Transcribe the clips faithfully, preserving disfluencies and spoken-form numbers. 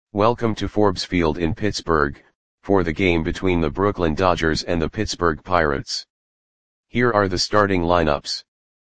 Welcome to Forbes Field in Pittsburgh, for the game between the Brooklyn Dodgers and the Pittsburgh Pirates. Here are the starting lineups.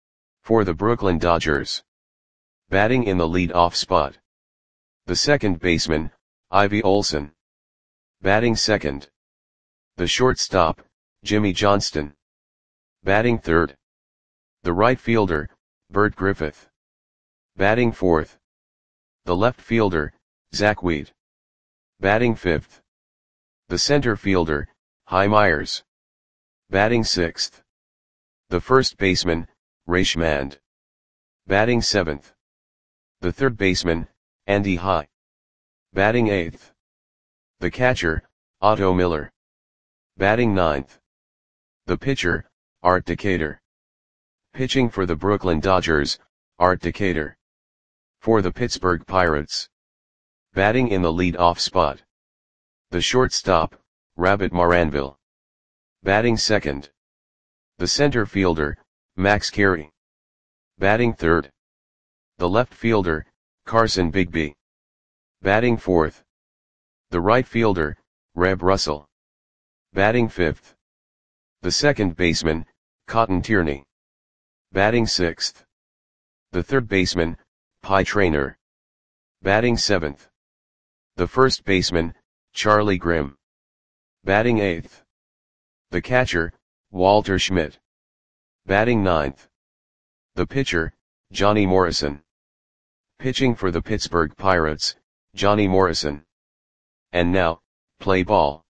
For the Brooklyn Dodgers. Batting in the lead-off spot. The second baseman, Ivy Olson. Batting second. The shortstop, Jimmy Johnston. Batting third. The right fielder, Bert Griffith. Batting fourth. The left fielder, Zach Wheat. Batting fifth. The center fielder, Hy Myers. Batting sixth. The first baseman, Ray Schmand. Batting seventh. The third baseman, Andy High. Batting eighth. The catcher, Otto Miller. Batting ninth. The pitcher, Art Decatur. Pitching for the Brooklyn Dodgers, Art Decatur. For the Pittsburgh Pirates. Batting in the lead-off spot. The shortstop, Rabbit Maranville. Batting second. The center fielder, Max Carey. Batting third. The left fielder, Carson Bigby. Batting fourth. The right fielder, Reb Russell. Batting fifth. The second baseman, Cotton Tierney. Batting sixth. The third baseman, Pie Traynor. Batting seventh. The first baseman, Charlie Grimm. Batting eighth. The catcher, Walter Schmidt. Batting ninth. The pitcher, Johnny Morrison. Pitching for the Pittsburgh Pirates, Johnny Morrison. And now, play ball.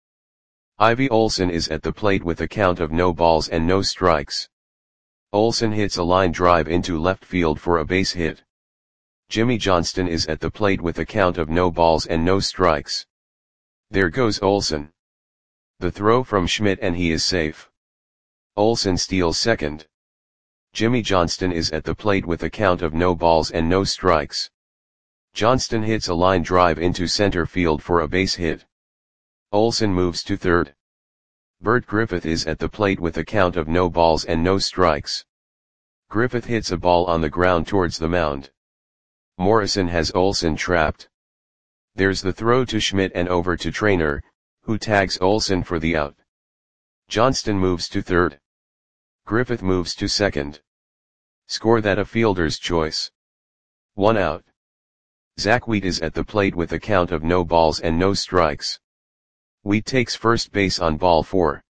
Ivy Olson is at the plate with a count of no balls and no strikes. Olson hits a line drive into left field for a base hit. Jimmy Johnston is at the plate with a count of no balls and no strikes. There goes Olson. The throw from Schmidt and he is safe. Olson steals second. Jimmy Johnston is at the plate with a count of no balls and no strikes. Johnston hits a line drive into center field for a base hit. Olson moves to third. Bert Griffith is at the plate with a count of no balls and no strikes. Griffith hits a ball on the ground towards the mound. Morrison has Olson trapped. There's the throw to Schmidt and over to Traynor, who tags Olson for the out. Johnston moves to third. Griffith moves to second. Score that a fielder's choice. One out. Zach Wheat is at the plate with a count of no balls and no strikes. Wheat takes first base on ball four.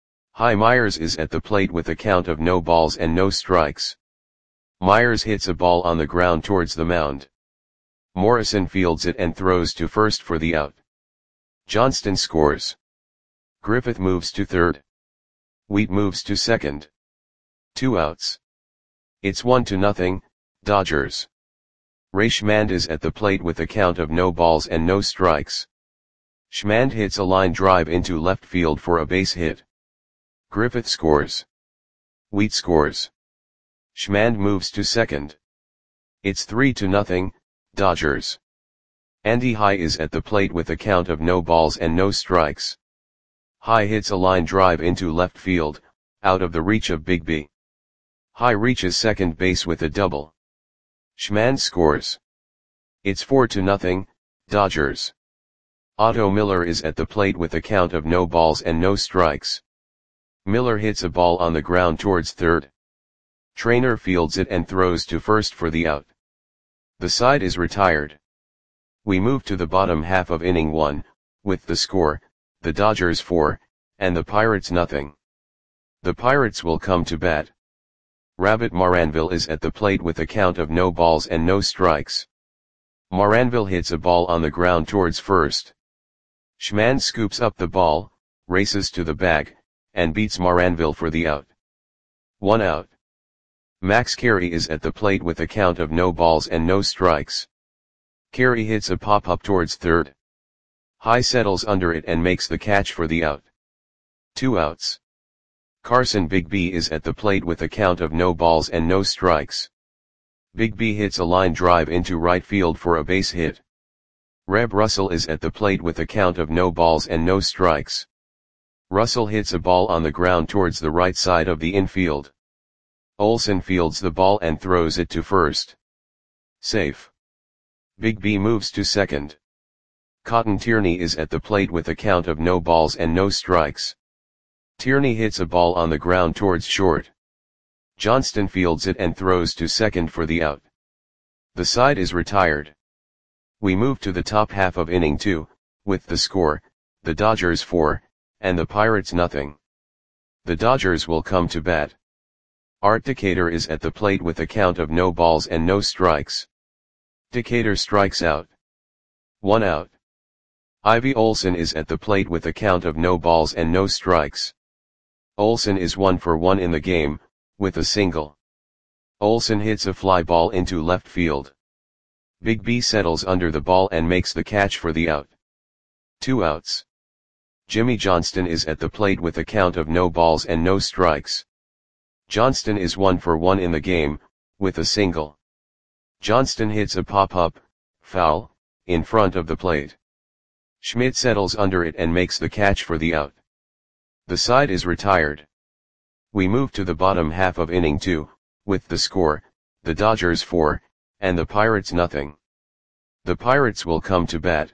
Hy Myers is at the plate with a count of no balls and no strikes. Myers hits a ball on the ground towards the mound. Morrison fields it and throws to first for the out. Johnston scores. Griffith moves to third. Wheat moves to second. Two outs. It's one to nothing, Dodgers. Ray Schmand is at the plate with a count of no balls and no strikes. Schmand hits a line drive into left field for a base hit. Griffith scores. Wheat scores. Schmand moves to second. It's three to nothing, Dodgers. Andy High is at the plate with a count of no balls and no strikes. High hits a line drive into left field, out of the reach of Bigby. High reaches second base with a double. Schmand scores. It's four to nothing, Dodgers. Otto Miller is at the plate with a count of no balls and no strikes. Miller hits a ball on the ground towards third. Traynor fields it and throws to first for the out. The side is retired. We move to the bottom half of inning one, with the score, the Dodgers four, and the Pirates nothing. The Pirates will come to bat. Rabbit Maranville is at the plate with a count of no balls and no strikes. Maranville hits a ball on the ground towards first. Schmand scoops up the ball, races to the bag, and beats Maranville for the out. One out. Max Carey is at the plate with a count of no balls and no strikes. Carey hits a pop-up towards third. High settles under it and makes the catch for the out. Two outs. Carson Bigby is at the plate with a count of no balls and no strikes. Bigby hits a line drive into right field for a base hit. Reb Russell is at the plate with a count of no balls and no strikes. Russell hits a ball on the ground towards the right side of the infield. Olson fields the ball and throws it to first. Safe. Bigby moves to second. Cotton Tierney is at the plate with a count of no balls and no strikes. Tierney hits a ball on the ground towards short. Johnston fields it and throws to second for the out. The side is retired. We move to the top half of inning two, with the score, the Dodgers four, and the Pirates nothing. The Dodgers will come to bat. Art Decatur is at the plate with a count of no balls and no strikes. Decatur strikes out. One out. Ivy Olson is at the plate with a count of no balls and no strikes. Olson is one for one in the game, with a single. Olson hits a fly ball into left field. Bigby settles under the ball and makes the catch for the out. Two outs. Jimmy Johnston is at the plate with a count of no balls and no strikes. Johnston is one for one in the game, with a single. Johnston hits a pop-up, foul, in front of the plate. Schmidt settles under it and makes the catch for the out. The side is retired. We move to the bottom half of inning two, with the score, the Dodgers four, and the Pirates nothing. The Pirates will come to bat.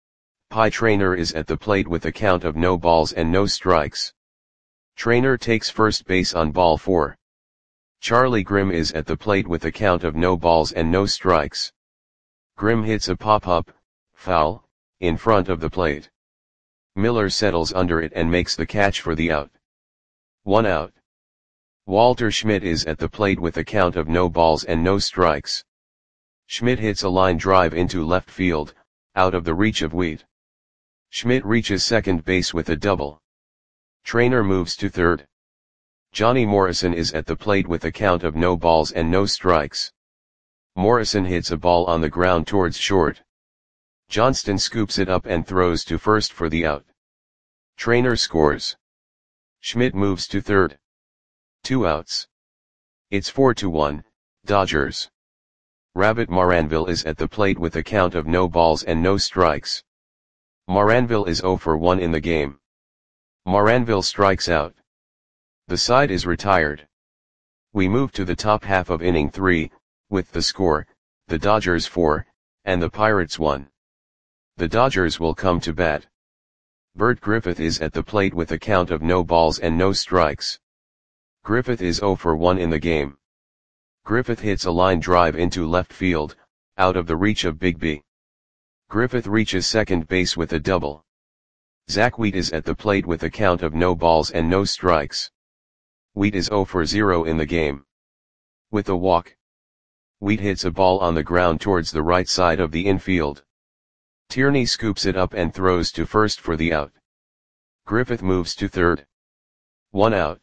Pie Traynor is at the plate with a count of no balls and no strikes. Traynor takes first base on ball four. Charlie Grimm is at the plate with a count of no balls and no strikes. Grimm hits a pop-up, foul, in front of the plate. Miller settles under it and makes the catch for the out. One out. Walter Schmidt is at the plate with a count of no balls and no strikes. Schmidt hits a line drive into left field, out of the reach of Wheat. Schmidt reaches second base with a double. Traynor moves to third. Johnny Morrison is at the plate with a count of no balls and no strikes. Morrison hits a ball on the ground towards short. Johnston scoops it up and throws to first for the out. Traynor scores. Schmidt moves to third. Two outs. It's four to one, Dodgers. Rabbit Maranville is at the plate with a count of no balls and no strikes. Maranville is zero for one in the game. Maranville strikes out. The side is retired. We move to the top half of inning three, with the score, the Dodgers four, and the Pirates one. The Dodgers will come to bat. Bert Griffith is at the plate with a count of no balls and no strikes. Griffith is zero for one in the game. Griffith hits a line drive into left field, out of the reach of Bigby. Griffith reaches second base with a double. Zach Wheat is at the plate with a count of no balls and no strikes. Wheat is zero for zero in the game. With a walk. Wheat hits a ball on the ground towards the right side of the infield. Tierney scoops it up and throws to first for the out. Griffith moves to third. One out.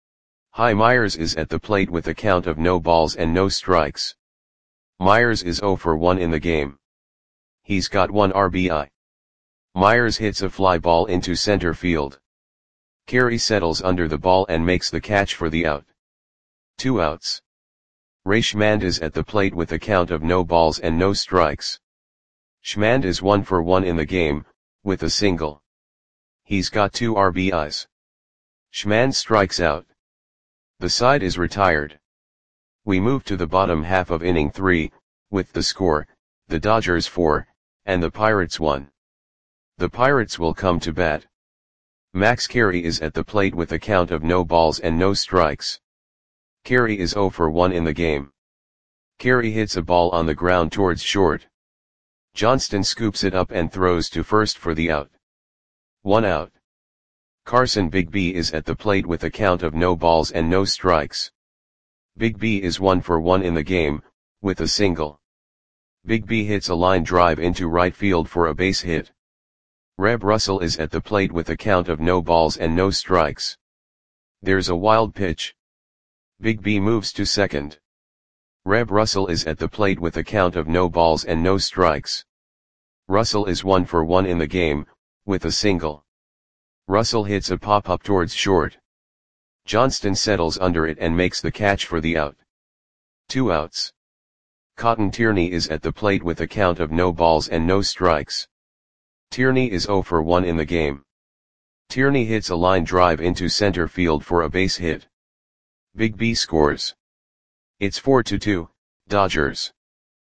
Hy Myers is at the plate with a count of no balls and no strikes. Myers is zero for one in the game. He's got one R B I. Myers hits a fly ball into center field. Carey settles under the ball and makes the catch for the out. Two outs. Ray Schmand is at the plate with a count of no balls and no strikes. Schmand is one for one in the game, with a single. He's got two R B Is. Schmand strikes out. The side is retired. We move to the bottom half of inning three, with the score, the Dodgers four, and the Pirates one. The Pirates will come to bat. Max Carey is at the plate with a count of no balls and no strikes. Carey is zero for one in the game. Carey hits a ball on the ground towards short. Johnston scoops it up and throws to first for the out. One out. Carson Bigby is at the plate with a count of no balls and no strikes. Bigby is one for one in the game, with a single. Bigby hits a line drive into right field for a base hit. Reb Russell is at the plate with a count of no balls and no strikes. There's a wild pitch. Bigby moves to second. Reb Russell is at the plate with a count of no balls and no strikes. Russell is one for one in the game, with a single. Russell hits a pop-up towards short. Johnston settles under it and makes the catch for the out. Two outs. Cotton Tierney is at the plate with a count of no balls and no strikes. Tierney is zero for one in the game. Tierney hits a line drive into center field for a base hit. Bigby scores. It's four to two, Dodgers.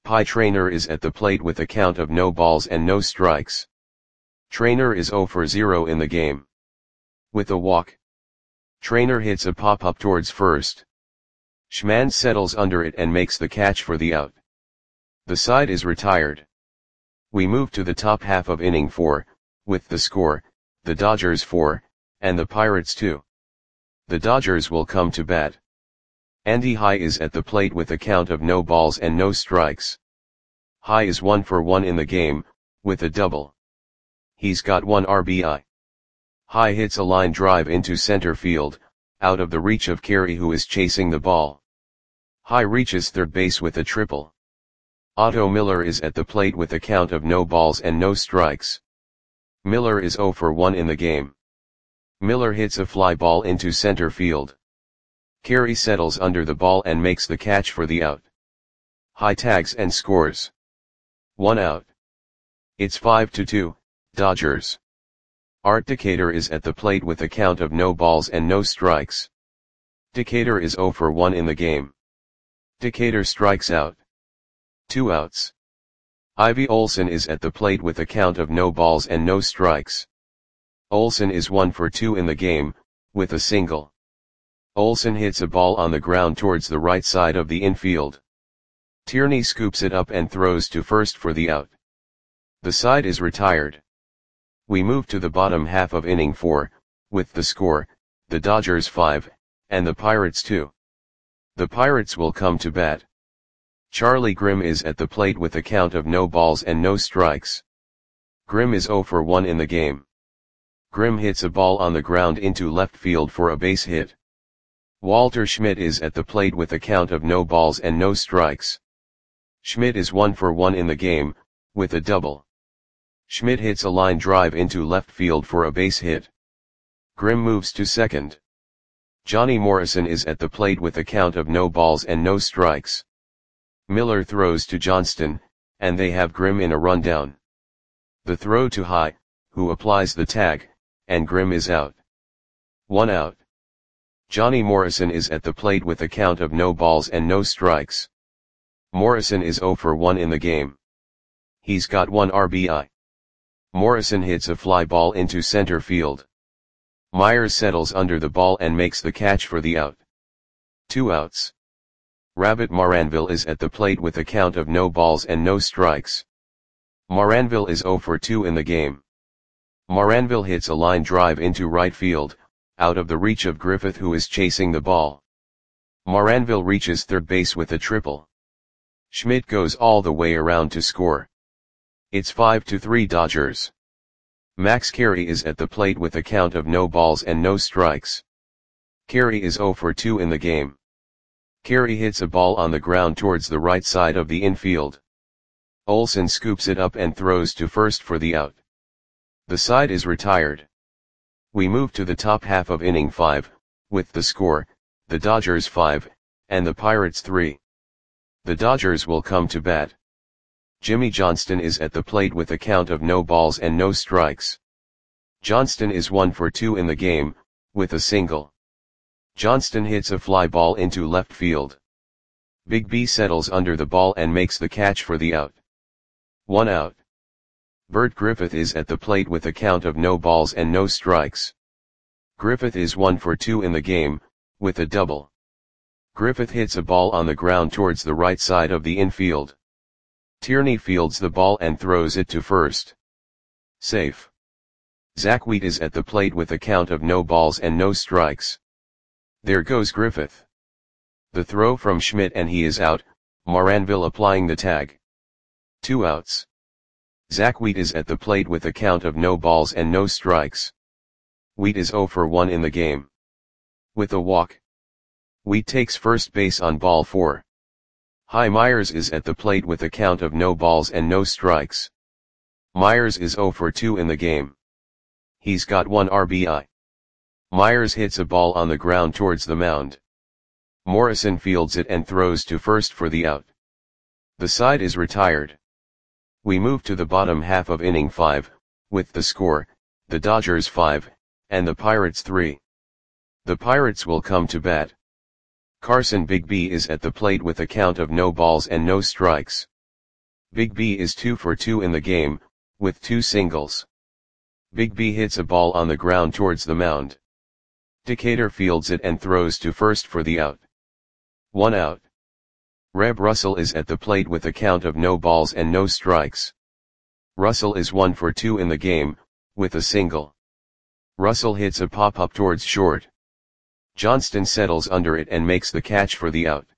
Pie Trainer is at the plate with a count of no balls and no strikes. Trainer is zero for zero in the game. With a walk, Trainer hits a pop-up towards first. Schman settles under it and makes the catch for the out. The side is retired. We move to the top half of inning four, with the score, the Dodgers four, and the Pirates two. The Dodgers will come to bat. Andy High is at the plate with a count of no balls and no strikes. High is one for one in the game, with a double. He's got one R B I. High hits a line drive into center field, out of the reach of Carey, who is chasing the ball. High reaches third base with a triple. Otto Miller is at the plate with a count of no balls and no strikes. Miller is zero for one in the game. Miller hits a fly ball into center field. Carey settles under the ball and makes the catch for the out. High tags and scores. One out. It's five to two, Dodgers. Art Decatur is at the plate with a count of no balls and no strikes. Decatur is zero for one in the game. Decatur strikes out. Two outs. Ivy Olson is at the plate with a count of no balls and no strikes. Olson is one for two in the game, with a single. Olson hits a ball on the ground towards the right side of the infield. Tierney scoops it up and throws to first for the out. The side is retired. We move to the bottom half of inning four, with the score, the Dodgers five, and the Pirates two. The Pirates will come to bat. Charlie Grimm is at the plate with a count of no balls and no strikes. Grimm is zero for one in the game. Grimm hits a ball on the ground into left field for a base hit. Walter Schmidt is at the plate with a count of no balls and no strikes. Schmidt is one for one in the game, with a double. Schmidt hits a line drive into left field for a base hit. Grimm moves to second. Johnny Morrison is at the plate with a count of no balls and no strikes. Miller throws to Johnston, and they have Grimm in a rundown. The throw to High, who applies the tag, and Grimm is out. One out. Johnny Morrison is at the plate with a count of no balls and no strikes. Morrison is zero for one in the game. He's got one R B I. Morrison hits a fly ball into center field. Myers settles under the ball and makes the catch for the out. Two outs. Rabbit Maranville is at the plate with a count of no balls and no strikes. Maranville is zero for two in the game. Maranville hits a line drive into right field, out of the reach of Griffith, who is chasing the ball. Maranville reaches third base with a triple. Schmidt goes all the way around to score. It's five to three Dodgers. Max Carey is at the plate with a count of no balls and no strikes. Carey is zero for two in the game. Carey hits a ball on the ground towards the right side of the infield. Olson scoops it up and throws to first for the out. The side is retired. We move to the top half of inning five, with the score, the Dodgers five, and the Pirates three. The Dodgers will come to bat. Jimmy Johnston is at the plate with a count of no balls and no strikes. Johnston is one for two in the game, with a single. Johnston hits a fly ball into left field. Big B settles under the ball and makes the catch for the out. One out. Bert Griffith is at the plate with a count of no balls and no strikes. Griffith is one for two in the game, with a double. Griffith hits a ball on the ground towards the right side of the infield. Tierney fields the ball and throws it to first. Safe. Zach Wheat is at the plate with a count of no balls and no strikes. There goes Griffith. The throw from Schmidt and he is out, Maranville applying the tag. Two outs. Zach Wheat is at the plate with a count of no balls and no strikes. Wheat is zero for one in the game. With a walk, Wheat takes first base on ball four. High Myers is at the plate with a count of no balls and no strikes. Myers is zero for two in the game. He's got one R B I. Myers hits a ball on the ground towards the mound. Morrison fields it and throws to first for the out. The side is retired. We move to the bottom half of inning five, with the score, the Dodgers five, and the Pirates three. The Pirates will come to bat. Carson Big B is at the plate with a count of no balls and no strikes. Big B is two for two in the game, with two singles. Big B hits a ball on the ground towards the mound. Decatur fields it and throws to first for the out. One out. Reb Russell is at the plate with a count of no balls and no strikes. Russell is one for two in the game, with a single. Russell hits a pop-up towards short. Johnston settles under it and makes the catch for the out.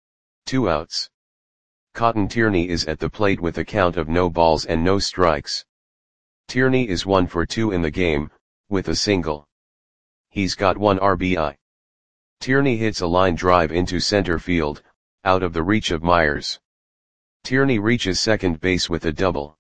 Two outs. Cotton Tierney is at the plate with a count of no balls and no strikes. Tierney is one for two in the game, with a single. He's got one R B I. Tierney hits a line drive into center field, out of the reach of Myers. Tierney reaches second base with a double.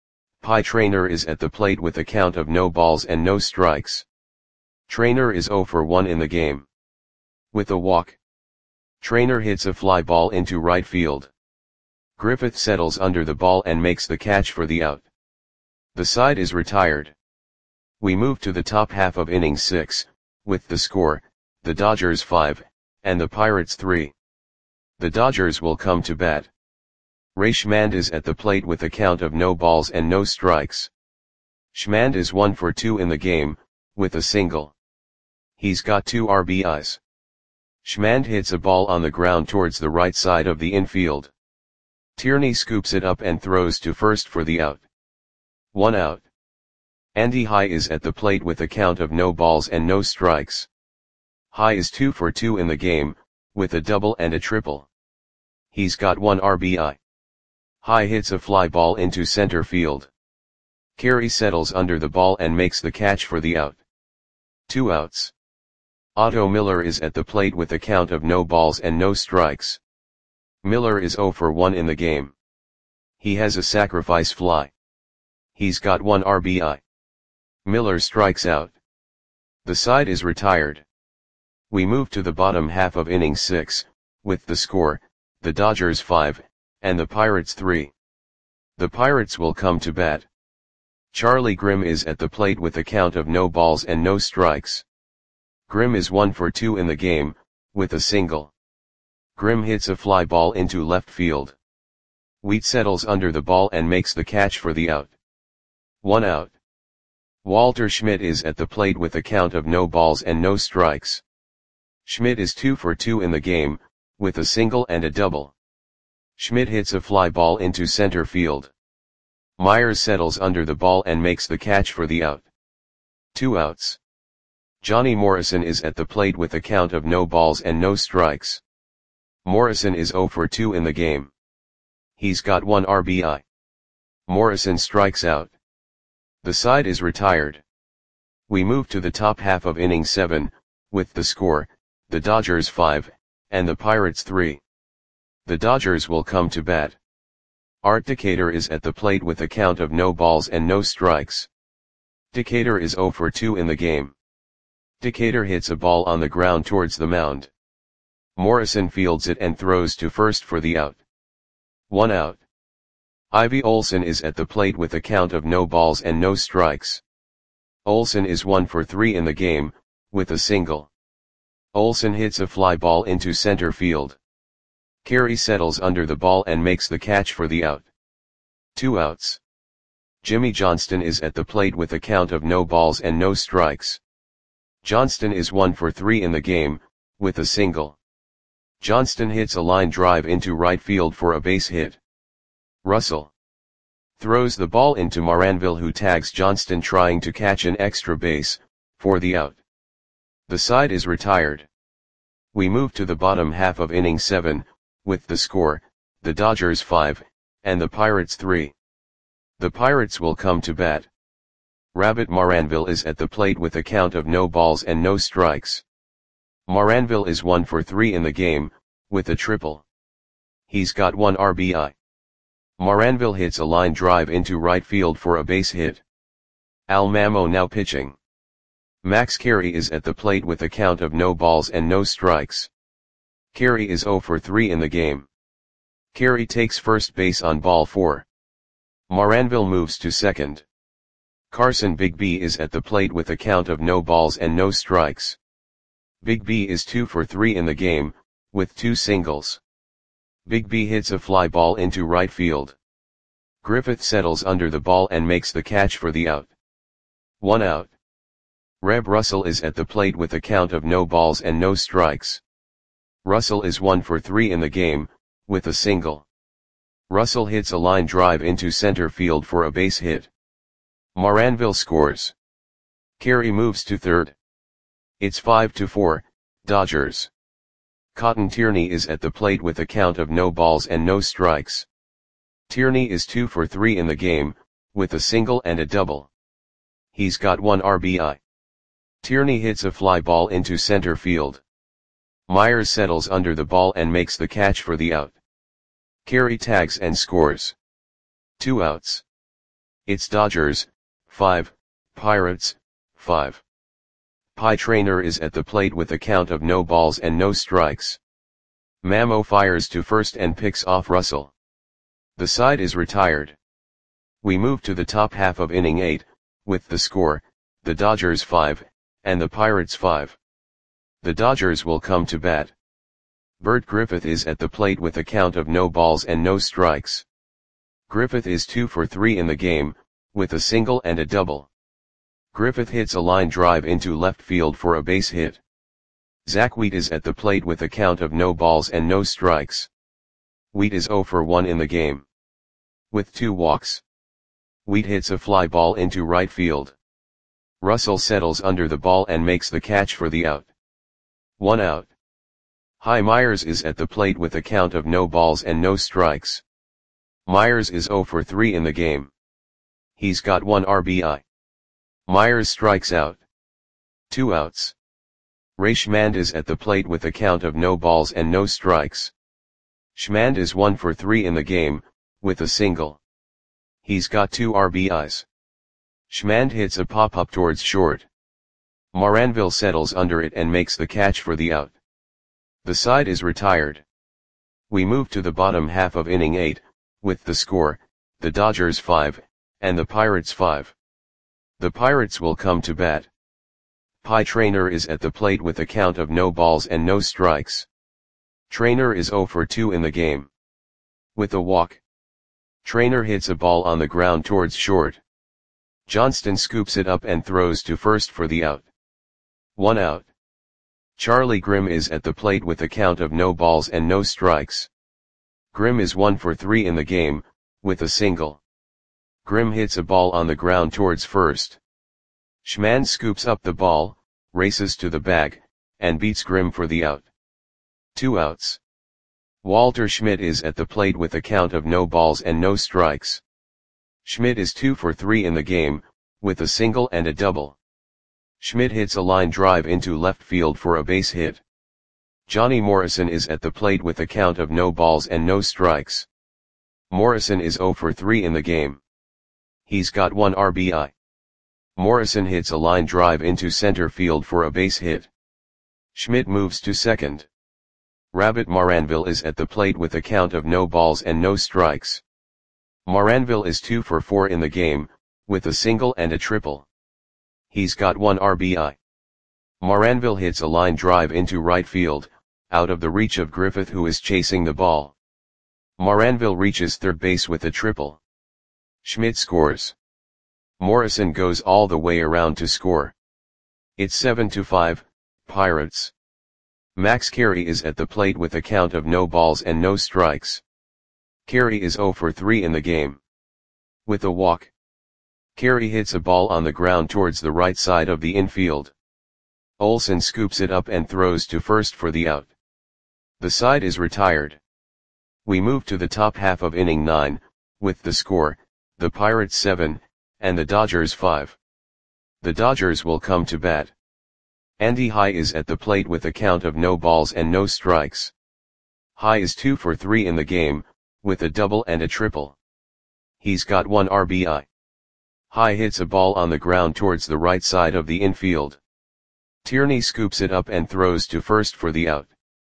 Pie Traynor is at the plate with a count of no balls and no strikes. Traynor is zero for one in the game. With a walk. Traynor hits a fly ball into right field. Griffith settles under the ball and makes the catch for the out. The side is retired. We move to the top half of inning six, with the score, the Dodgers five, and the Pirates three. The Dodgers will come to bat. Ray Schmand is at the plate with a count of no balls and no strikes. Schmand is one for two in the game, with a single. He's got two R B Is. Schmand hits a ball on the ground towards the right side of the infield. Tierney scoops it up and throws to first for the out. One out. Andy High is at the plate with a count of no balls and no strikes. High is two for two in the game, with a double and a triple. He's got one R B I. High hits a fly ball into center field. Carey settles under the ball and makes the catch for the out. Two outs. Otto Miller is at the plate with a count of no balls and no strikes. Miller is zero for one in the game. He has a sacrifice fly. He's got one R B I. Miller strikes out. The side is retired. We move to the bottom half of inning six, with the score, the Dodgers five, and the Pirates three. The Pirates will come to bat. Charlie Grimm is at the plate with a count of no balls and no strikes. Grimm is one for two in the game, with a single. Grimm hits a fly ball into left field. Wheat settles under the ball and makes the catch for the out. One out. Walter Schmidt is at the plate with a count of no balls and no strikes. Schmidt is two for two in the game, with a single and a double. Schmidt hits a fly ball into center field. Myers settles under the ball and makes the catch for the out. Two outs. Johnny Morrison is at the plate with a count of no balls and no strikes. Morrison is zero for two in the game. He's got one R B I. Morrison strikes out. The side is retired. We move to the top half of inning seven, with the score, the Dodgers five, and the Pirates three. The Dodgers will come to bat. Art Decatur is at the plate with a count of no balls and no strikes. Decatur is zero for two in the game. Decatur hits a ball on the ground towards the mound. Morrison fields it and throws to first for the out. One out. Ivy Olson is at the plate with a count of no balls and no strikes. Olson is one for three in the game, with a single. Olson hits a fly ball into center field. Carey settles under the ball and makes the catch for the out. Two outs. Jimmy Johnston is at the plate with a count of no balls and no strikes. Johnston is one for three in the game, with a single. Johnston hits a line drive into right field for a base hit. Russell throws the ball into Moranville, who tags Johnston trying to catch an extra base, for the out. The side is retired. We move to the bottom half of inning seven, with the score, the Dodgers five, and the Pirates three. The Pirates will come to bat. Rabbit Moranville is at the plate with a count of no balls and no strikes. Moranville is one for three in the game, with a triple. He's got one R B I. Moranville hits a line drive into right field for a base hit. Al Mamo now pitching. Max Carey is at the plate with a count of no balls and no strikes. Carey is zero for three in the game. Carey takes first base on ball four. Moranville moves to second. Carson Big B is at the plate with a count of no balls and no strikes. Big B is two for three in the game, with two singles. Big B hits a fly ball into right field. Griffith settles under the ball and makes the catch for the out. One out. Reb Russell is at the plate with a count of no balls and no strikes. Russell is one for three in the game, with a single. Russell hits a line drive into center field for a base hit. Moranville scores. Carey moves to third. It's five to four, Dodgers. Cotton Tierney is at the plate with a count of no balls and no strikes. Tierney is two for three in the game, with a single and a double. He's got one R B I. Tierney hits a fly ball into center field. Myers settles under the ball and makes the catch for the out. Carey tags and scores. Two outs. It's Dodgers, five, Pirates, five. Pie Traynor is at the plate with a count of no balls and no strikes. Mamo fires to first and picks off Russell. The side is retired. We move to the top half of inning eight, with the score, the Dodgers five, and the Pirates five. The Dodgers will come to bat. Bert Griffith is at the plate with a count of no balls and no strikes. Griffith is two for three in the game, with a single and a double. Griffith hits a line drive into left field for a base hit. Zach Wheat is at the plate with a count of no balls and no strikes. Wheat is zero for one in the game. With two walks. Wheat hits a fly ball into right field. Russell settles under the ball and makes the catch for the out. One out. Hy Myers is at the plate with a count of no balls and no strikes. Myers is zero for three in the game. He's got one R B I. Myers strikes out. Two outs. Ray Schmand is at the plate with a count of no balls and no strikes. Schmand is one for three in the game, with a single. He's got two R B Is. Schmand hits a pop-up towards short. Moranville settles under it and makes the catch for the out. The side is retired. We move to the bottom half of inning eight, with the score, the Dodgers five, and the Pirates five. The Pirates will come to bat. Pie Traynor is at the plate with a count of no balls and no strikes. Traynor is zero for two in the game. With a walk. Traynor hits a ball on the ground towards short. Johnston scoops it up and throws to first for the out. One out. Charlie Grimm is at the plate with a count of no balls and no strikes. Grimm is one for three in the game, with a single. Grimm hits a ball on the ground towards first. Schmand scoops up the ball, races to the bag, and beats Grimm for the out. Two outs. Walter Schmidt is at the plate with a count of no balls and no strikes. Schmidt is two for three in the game, with a single and a double. Schmidt hits a line drive into left field for a base hit. Johnny Morrison is at the plate with a count of no balls and no strikes. Morrison is zero for three in the game. He's got one R B I. Morrison hits a line drive into center field for a base hit. Schmidt moves to second. Rabbit Moranville is at the plate with a count of no balls and no strikes. Moranville is two for four in the game, with a single and a triple. He's got one R B I. Moranville hits a line drive into right field, out of the reach of Griffith who is chasing the ball. Moranville reaches third base with a triple. Schmidt scores. Morrison goes all the way around to score. It's seven to five, Pirates. Max Carey is at the plate with a count of no balls and no strikes. Carey is zero for three in the game. With a walk. Carey hits a ball on the ground towards the right side of the infield. Olsen scoops it up and throws to first for the out. The side is retired. We move to the top half of inning nine, with the score, the Pirates seven, and the Dodgers five. The Dodgers will come to bat. Andy High is at the plate with a count of no balls and no strikes. High is two for three in the game, with a double and a triple. He's got one R B I. High hits a ball on the ground towards the right side of the infield. Tierney scoops it up and throws to first for the out.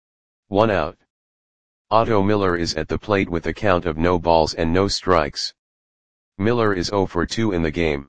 One out. Otto Miller is at the plate with a count of no balls and no strikes. Miller is zero for two in the game.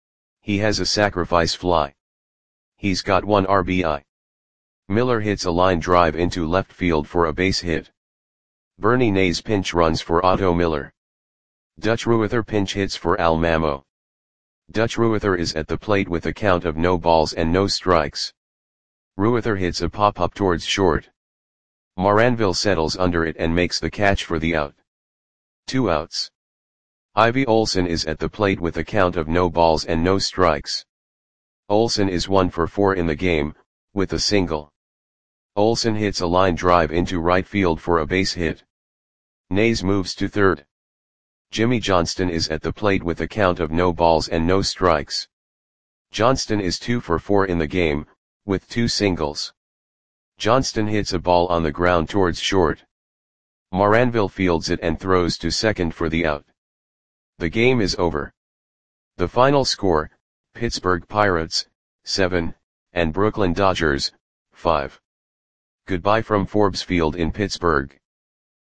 He has a sacrifice fly. He's got one R B I. Miller hits a line drive into left field for a base hit. Bernie Nays pinch runs for Otto Miller. Dutch Reuther pinch hits for Al Mamo. Dutch Reuther is at the plate with a count of no balls and no strikes. Reuther hits a pop-up towards short. Moranville settles under it and makes the catch for the out. Two outs. Ivy Olson is at the plate with a count of no balls and no strikes. Olson is one for four in the game, with a single. Olson hits a line drive into right field for a base hit. Nays moves to third. Jimmy Johnston is at the plate with a count of no balls and no strikes. Johnston is two for four in the game, with two singles. Johnston hits a ball on the ground towards short. Moranville fields it and throws to second for the out. The game is over. The final score, Pittsburgh Pirates, seven, and Brooklyn Dodgers, five. Goodbye from Forbes Field in Pittsburgh.